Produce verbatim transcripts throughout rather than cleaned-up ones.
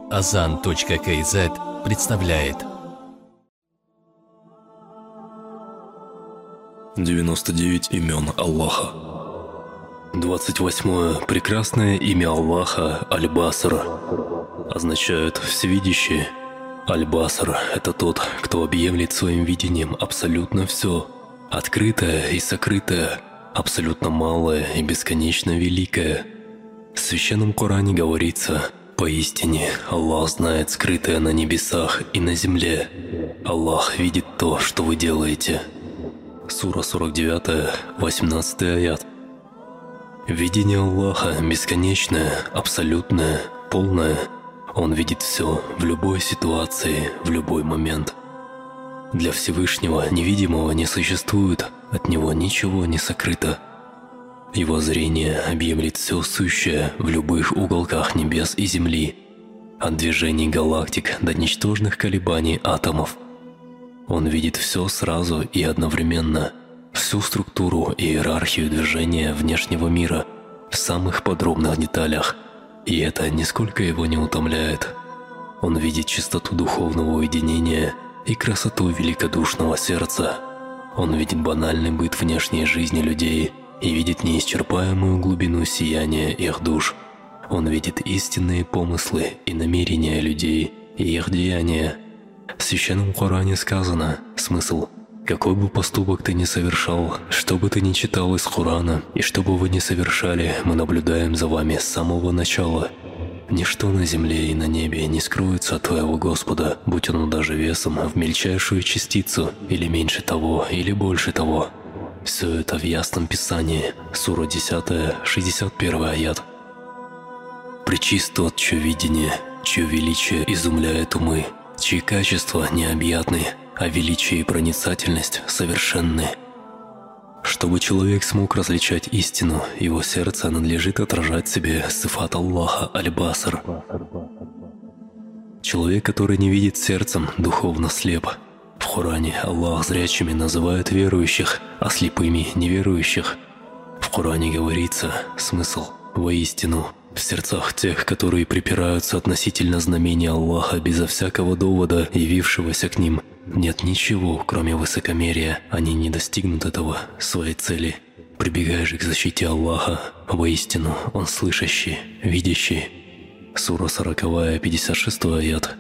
азан точка кз представляет девяносто девять имен Аллаха. двадцать восьмое прекрасное имя Аллаха Аль-Баср означает «всевидящий». Аль-Баср – это тот, кто объемлет своим видением абсолютно все, открытое и сокрытое, абсолютно малое и бесконечно великое. В Священном Коране говорится: «Поистине, Аллах знает скрытое на небесах и на земле. Аллах видит то, что вы делаете». Сура сорок девять, восемнадцатый аят. Видение Аллаха бесконечное, абсолютное, полное. Он видит все в любой ситуации, в любой момент. Для Всевышнего невидимого не существует, от Него ничего не сокрыто. Его зрение объемлет все сущее в любых уголках небес и земли, от движений галактик до ничтожных колебаний атомов. Он видит все сразу и одновременно, всю структуру и иерархию движения внешнего мира в самых подробных деталях, и это нисколько его не утомляет. Он видит чистоту духовного уединения и красоту великодушного сердца. Он видит банальный быт внешней жизни людей и видит неисчерпаемую глубину сияния их душ. Он видит истинные помыслы и намерения людей и их деяния. В Священном Коране сказано смысл: «Какой бы поступок ты ни совершал, что бы ты ни читал из Корана, и что бы вы ни совершали, мы наблюдаем за вами с самого начала. Ничто на земле и на небе не скроется от твоего Господа, будь оно даже весом в мельчайшую частицу, или меньше того, или больше того». Все это в Ясном Писании, сура десять, шестьдесят первый аят. «Пречист тот, чье видение, чье величие изумляет умы, чьи качества необъятны, а величие и проницательность совершенны». Чтобы человек смог различать истину, его сердце надлежит отражать в себе сифат Аллаха Аль-Баср. Человек, который не видит сердцем, духовно слеп. В Коране Аллах зрячими называет верующих, а слепыми – неверующих. В Коране говорится смысл: «Воистину, в сердцах тех, которые припираются относительно знамения Аллаха безо всякого довода, явившегося к ним, нет ничего, кроме высокомерия, они не достигнут этого, своей цели. Прибегай же к защите Аллаха, воистину, Он слышащий, видящий». Сура сорок, пятьдесят шестой аят.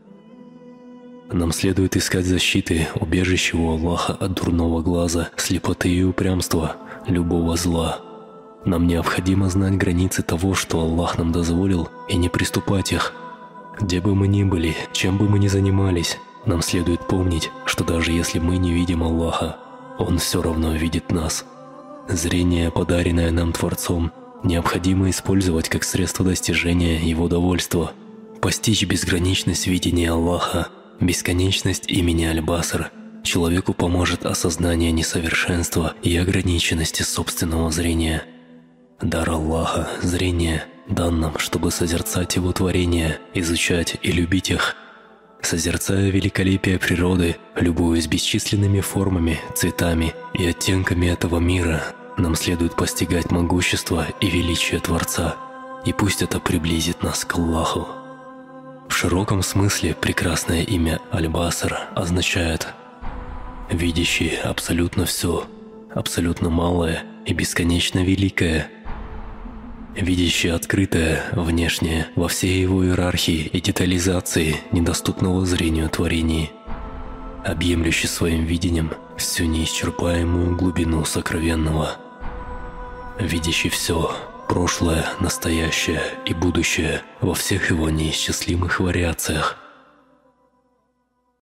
Нам следует искать защиты, убежище у Аллаха от дурного глаза, слепоты и упрямства, любого зла. Нам необходимо знать границы того, что Аллах нам дозволил, и не приступать их. Где бы мы ни были, чем бы мы ни занимались, нам следует помнить, что даже если мы не видим Аллаха, Он все равно видит нас. Зрение, подаренное нам Творцом, необходимо использовать как средство достижения Его довольства. Постичь безграничность видения Аллаха, бесконечность имени Аль-Баср человеку поможет осознание несовершенства и ограниченности собственного зрения. Дар Аллаха – зрение, дан нам, чтобы созерцать Его творения, изучать и любить их. Созерцая великолепие природы, любуясь бесчисленными формами, цветами и оттенками этого мира, нам следует постигать могущество и величие Творца, и пусть это приблизит нас к Аллаху. В широком смысле прекрасное имя Аль-Баср означает «видящий абсолютно все, абсолютно малое и бесконечно великое», видящий открытое, внешнее, во всей его иерархии и детализации недоступного зрению творений, объемлющий своим видением всю неисчерпаемую глубину сокровенного, видящий все, прошлое, настоящее и будущее во всех его неисчислимых вариациях,